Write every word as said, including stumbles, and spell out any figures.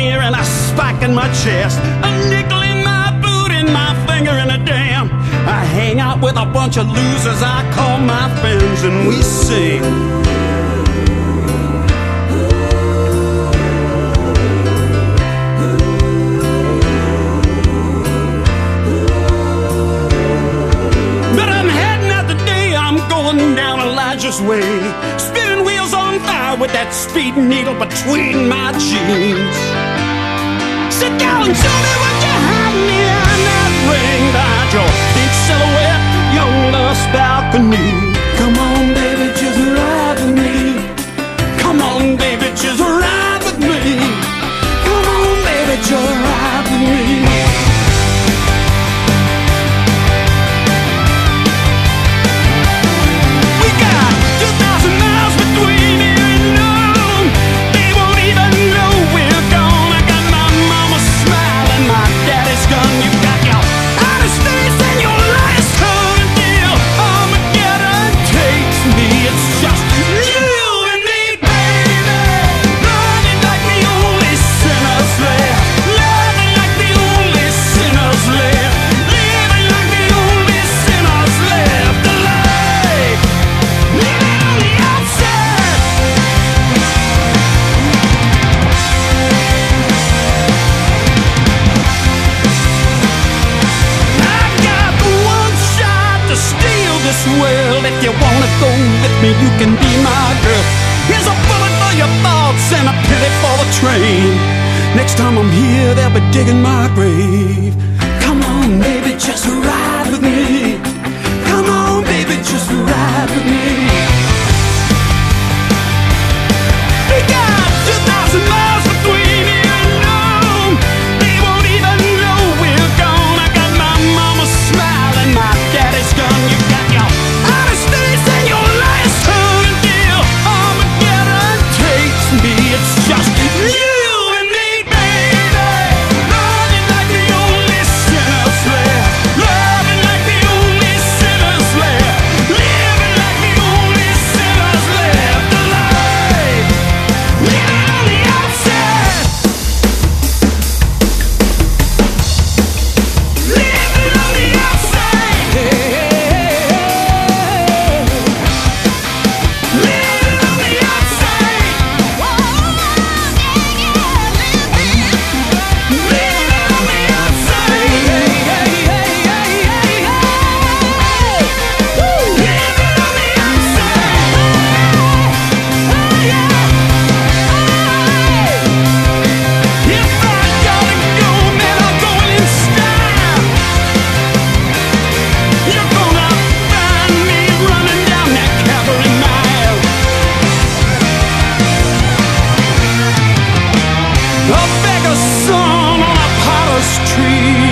ear and a spike in my chest, a nickel in my boot and my finger in a dam. I hang out with a bunch of losers I call my friends, and we sing. But I'm heading out today, I'm going down Elijah's way, spinning wheels on fire with that speed needle between my jeans. Sit down and show me what you have behind that ring, behind your pink silhouette, young lust balcony. Come on, baby, just ride with me. Come on, baby, just ride with me. Come on, baby, just ride with me. Well, if you wanna go with me, you can be my girl. Here's a bullet for your thoughts and a pity for the train. Next time I'm here, they'll be digging my grave. Come on, baby, just ride with me. Come on, baby, just ride with me. We got two thousand miles between here and home. They won't even know we're gone. I got my mama smile and my daddy's gun. You got your and your last turn deal. Armageddon takes me. It's just you and me, baby. Loving like the only sinners left. Loving like the only sinners left. Living like the only sinners left alive. Living on the outside. Living on the outside. Hey, hey, hey. Living on the outside. Whoa, yeah, yeah, living. Living on the outside. Hey, hey, hey, hey, hey, hey. Woo. Living on the outside. Hey, yeah. Hey. If I gotta go, man, I'll go in style. You're gonna find me running down that Calvary mile. A beggar's son on a potter's tree.